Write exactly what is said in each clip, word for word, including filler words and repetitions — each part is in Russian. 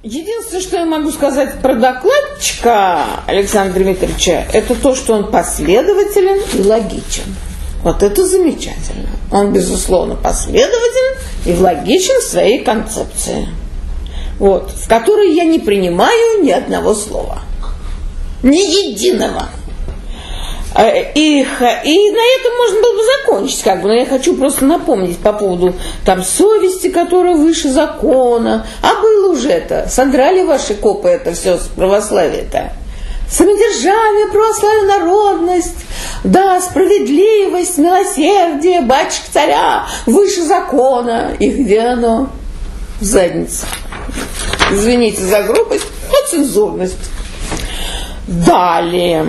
Единственное, что я могу сказать про докладчика Александра Дмитриевича, это то, что он последователен и логичен. Вот это замечательно. Он, безусловно, последователен и логичен в своей концепции, вот, в которой я не принимаю ни одного слова. Ни единого. И, и на этом можно было бы закончить, как бы, но я хочу просто напомнить по поводу там совести, которая выше закона. А было уже это. Содрали ваши копы это все с православия-то. Самодержавие, православие, народность, да, справедливость, милосердие, батюшка царя, выше закона. И где оно? В заднице. Извините за грубость, но цензурность. Далее.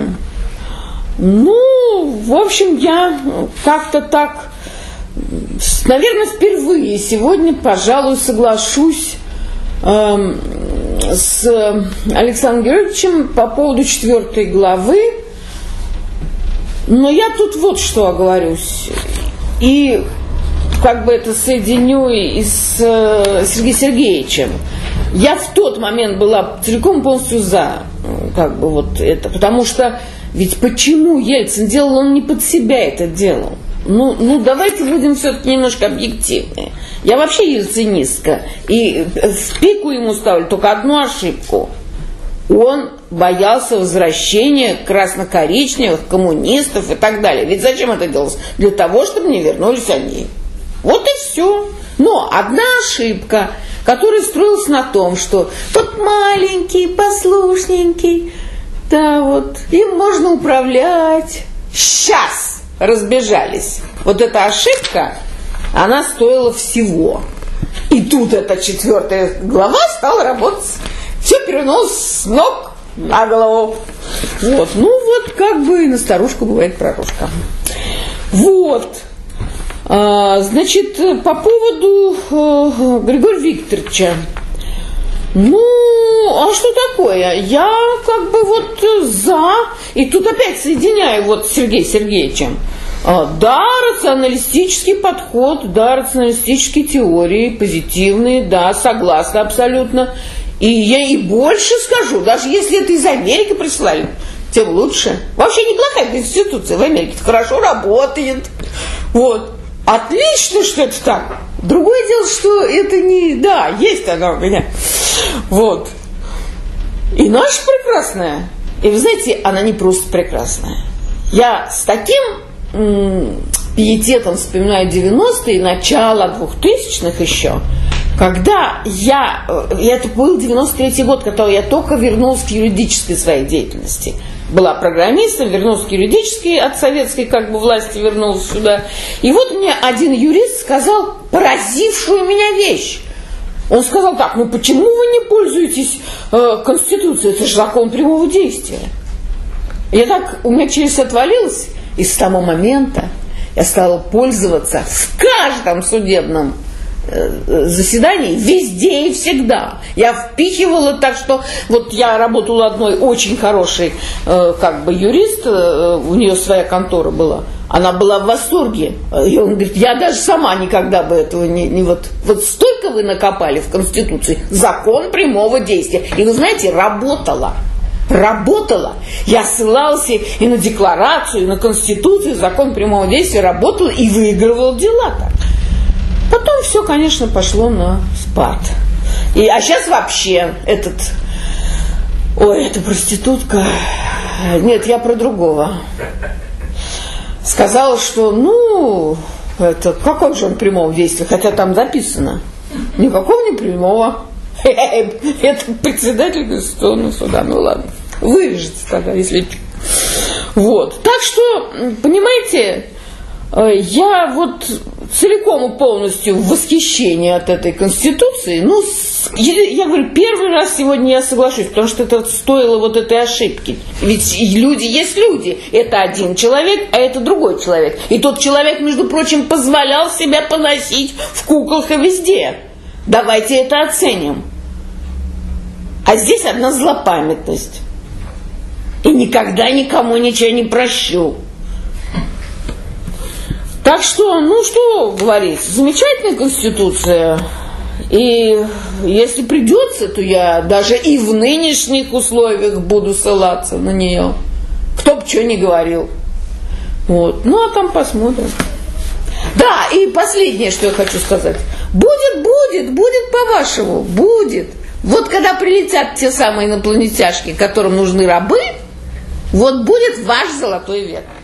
Ну, в общем, я как-то так, наверное, впервые сегодня, пожалуй, соглашусь э, с Александром Георгиевичем по поводу четвертой главы. Но я тут вот что оговорюсь. И как бы это соединю и с э, Сергеем Сергеевичем. Я в тот момент была целиком полностью за, как бы вот это, потому что ведь почему Ельцин делал, он не под себя это делал. Ну, ну давайте будем все-таки немножко объективны. Я вообще ельцинистка, и в пику ему ставлю только одну ошибку. Он боялся возвращения красно-коричневых, коммунистов и так далее. Ведь зачем это делалось? Для того, чтобы не вернулись они. Вот и все. Но одна ошибка, которая строилась на том, что вот маленький, послушненький, да, вот, им можно управлять. Сейчас разбежались. Вот эта ошибка, она стоила всего. И тут эта четвертая глава стала работать. Все перевернулось с ног на голову. Вот, ну вот, как бы и на старушку бывает прорушка. Вот. А, значит, по поводу э, Григория Викторовича. Ну, а что такое? Я как бы вот за, и тут опять соединяю вот с Сергеем Сергеевичем. Да, рационалистический подход, да, рационалистические теории, позитивные, да, согласна абсолютно. И я и больше скажу, даже если это из Америки прислали, тем лучше. Вообще неплохая конституция в Америке, хорошо работает. Вот. Отлично, что это так. Другое дело, что это не... Да, есть она у меня. Вот. И наша прекрасная. И вы знаете, она не просто прекрасная. Я с таким м- пиететом вспоминаю девяностые, начало двухтысячных еще, когда я... Это был девяносто третий год, когда я только вернулась к юридической своей деятельности. Была программистом, вернулась к юридической, от советской как бы власти вернулась сюда. И вот мне один юрист сказал поразившую меня вещь. Он сказал так: ну почему вы не пользуетесь э, Конституцией? Это же закон прямого действия. Я так, у меня челюсть отвалилась, и с того момента я стала пользоваться в каждом судебном заседаний везде и всегда. Я впихивала, так что вот я работала одной очень хорошей э, как бы юрист, э, у нее своя контора была. Она была в восторге. И он говорит, я даже сама никогда бы этого не, не вот... Вот столько вы накопали в Конституции. Закон прямого действия. И вы знаете, работала. Работала. Я ссылалась и на декларацию, и на Конституцию, закон прямого действия, работала и выигрывала дела-то. Потом все, конечно, пошло на спад. И, а сейчас вообще этот... Ой, эта проститутка... Нет, я про другого. Сказала, что, ну, это, какой же он прямого действия, хотя там записано. Никакого не прямого. Это председатель Конституционного суда. Ну ладно, вырежется тогда, если... Вот. Так что, понимаете... Я вот целиком и полностью в восхищении от этой Конституции. Ну, я говорю, первый раз сегодня я соглашусь, потому что это стоило вот этой ошибки. Ведь люди есть люди. Это один человек, а это другой человек. И тот человек, между прочим, позволял себя поносить в куклах и везде. Давайте это оценим. А здесь одна злопамятность. И никогда никому ничего не прощу. Так что, ну что говорить, замечательная Конституция. И если придется, то я даже и в нынешних условиях буду ссылаться на нее. Кто бы что ни говорил. Вот. Ну, а там посмотрим. Да, и последнее, что я хочу сказать. Будет, будет, будет по-вашему, будет. Вот когда прилетят те самые инопланетяшки, которым нужны рабы, вот будет ваш золотой век.